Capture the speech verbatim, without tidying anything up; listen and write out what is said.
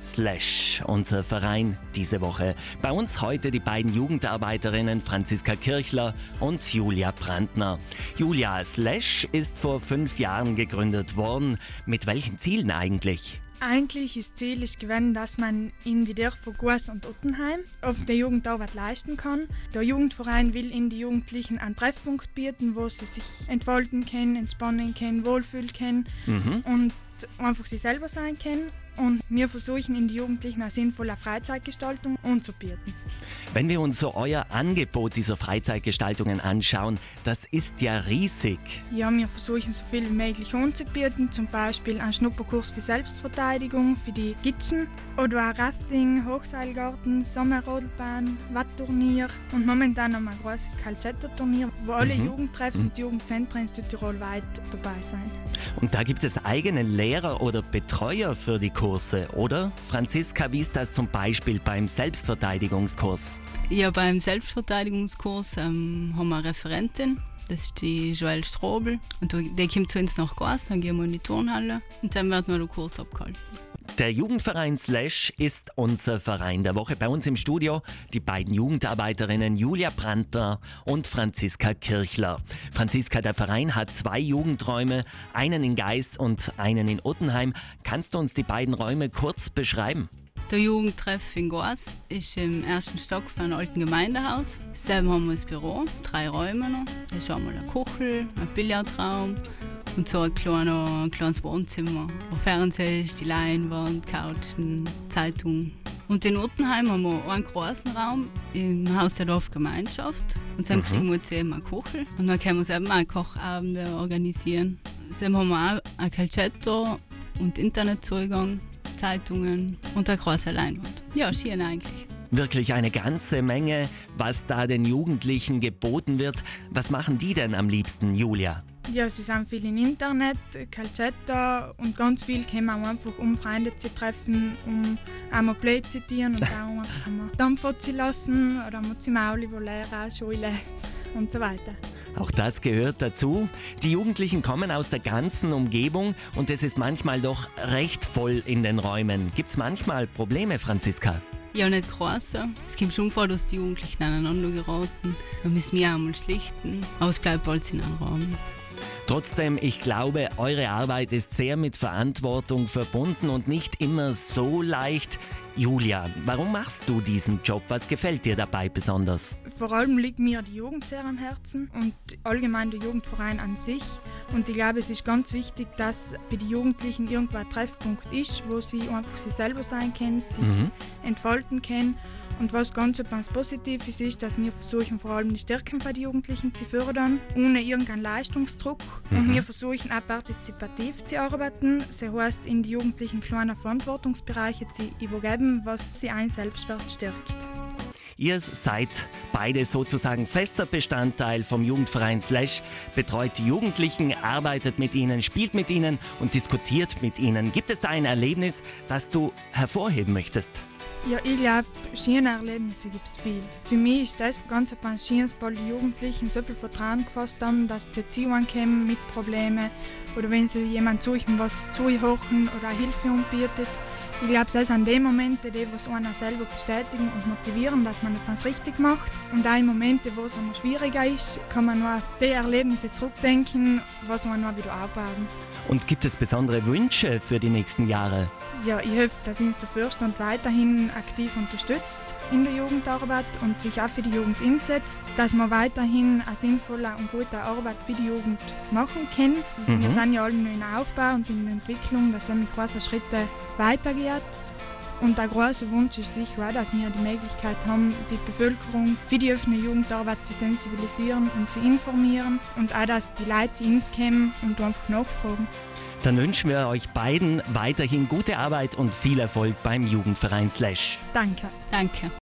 Slash, unser Verein diese Woche. Bei uns heute die beiden Jugendarbeiterinnen Franziska Kirchler und Julia Brandner. Julia, Slash ist vor fünf Jahren gegründet worden. Mit welchen Zielen eigentlich? Eigentlich ist das Ziel ist gewesen, dass man in die Dörfer Goas und Ottenheim auf der Jugendarbeit leisten kann. Der Jugendverein will in die Jugendlichen einen Treffpunkt bieten, wo sie sich entfalten können, entspannen können, wohlfühlen können mhm. und einfach sie selber sein können. Und wir versuchen in die Jugendlichen eine sinnvolle Freizeitgestaltung anzubieten. Wenn wir uns so euer Angebot dieser Freizeitgestaltungen anschauen, das ist ja riesig. Ja, wir versuchen so viel wie möglich anzubieten, zum Beispiel einen Schnupperkurs für Selbstverteidigung für die Gitschen oder auch Rafting, Hochseilgarten, Sommerrodelbahn, Wattturnier und momentan noch ein großes Calcetto-Turnier, wo alle mhm. Jugendtreffs mhm. und Jugendzentren in Südtirol weit dabei sind. Und da gibt es eigene Lehrer oder Betreuer für die Kurse, oder? Franziska, wie ist das zum Beispiel beim Selbstverteidigungskurs? Ja, beim Selbstverteidigungskurs ähm, haben wir eine Referentin, das ist die Joelle Strobel. Und die kommt zu uns nach Goas, dann gehen wir in die Turnhalle und dann wird noch der Kurs abgehalten. Der Jugendverein Slash ist unser Verein der Woche. Bei uns im Studio die beiden Jugendarbeiterinnen Julia Brandner und Franziska Kirchler. Franziska, der Verein hat zwei Jugendräume, einen in Geis und einen in Ottenheim. Kannst du uns die beiden Räume kurz beschreiben? Der Jugendtreff in Goas ist im ersten Stock von einem alten Gemeindehaus. Selber haben wir das Büro, drei Räume noch. Da ist einmal eine Kuchel, ein Billardraum und so ein, kleiner, ein kleines Wohnzimmer. Der Fernseher ist die Leinwand, Couchen, Zeitung. Und in Ottenheim haben wir einen großen Raum im Haus der Dorfgemeinschaft. Und dann mhm. kriegen wir jetzt eben eine Kuchel. Und dann können wir selber auch Kochabende organisieren. Dann haben wir auch ein Calcetto und Internetzugang, Zeitungen und eine große Leinwand. Ja, schön eigentlich. Wirklich eine ganze Menge, was da den Jugendlichen geboten wird. Was machen die denn am liebsten, Julia? Ja, sie sind viel im Internet, Calcetto und ganz viel können wir einfach, um Freunde zu treffen, um einmal Play zu zitieren und auch einfach einmal Dampfer zu lassen oder einmal zu Mauli, wo Lehrer, Schule und so weiter. Auch das gehört dazu. Die Jugendlichen kommen aus der ganzen Umgebung und es ist manchmal doch recht voll in den Räumen. Gibt es manchmal Probleme, Franziska? Ja, nicht groß. Es kommt schon vor, dass die Jugendlichen aneinander geraten. Da müssen wir einmal schlichten, aber es bleibt alles in einem Rahmen. Trotzdem, ich glaube, eure Arbeit ist sehr mit Verantwortung verbunden und nicht immer so leicht. Julia, warum machst du diesen Job? Was gefällt dir dabei besonders? Vor allem liegt mir die Jugend sehr am Herzen und allgemein der Jugendverein an sich. Und ich glaube, es ist ganz wichtig, dass für die Jugendlichen irgendwo ein Treffpunkt ist, wo sie einfach sie selber sein können, sich mhm. entfalten können. Und was ganz etwas Positives ist, dass wir versuchen, vor allem die Stärken der Jugendlichen zu fördern, ohne irgendeinen Leistungsdruck. Mhm. Und wir versuchen auch partizipativ zu arbeiten. Das heißt, in die Jugendlichen kleine Verantwortungsbereiche zu übergeben, was sie einen Selbstwert stärkt. Ihr seid beide sozusagen fester Bestandteil vom Jugendverein Slash, betreut die Jugendlichen, arbeitet mit ihnen, spielt mit ihnen und diskutiert mit ihnen. Gibt es da ein Erlebnis, das du hervorheben möchtest? Ja, ich glaube, schöne Erlebnisse gibt es viel. Für mich ist das ganz ein schönes, weil die Jugendlichen so viel Vertrauen gefasst haben, dass sie zu uns kommen mit Problemen oder wenn sie jemand suchen, was zuhören oder Hilfe anbietet. Ich glaube, das sind die Momente, die was einen selber bestätigen und motivieren, dass man etwas richtig macht. Und auch in Momente, wo es einmal schwieriger ist, kann man nur auf die Erlebnisse zurückdenken, was man nur wieder aufbauen. Und gibt es besondere Wünsche für die nächsten Jahre? Ja, ich hoffe, dass uns der Vorstand weiterhin aktiv unterstützt in der Jugendarbeit und sich auch für die Jugend einsetzt, dass wir weiterhin eine sinnvolle und gute Arbeit für die Jugend machen können. Mhm. Wir sind ja alle noch in Aufbau und in der Entwicklung, dass es mit großen Schritten weitergeht. Und der große Wunsch ist sicher auch, dass wir die Möglichkeit haben, die Bevölkerung für die offene Jugendarbeit zu sensibilisieren und zu informieren und auch, dass die Leute zu uns kommen und einfach nachfragen. Dann wünschen wir euch beiden weiterhin gute Arbeit und viel Erfolg beim Jugendverein Slash. Danke. Danke.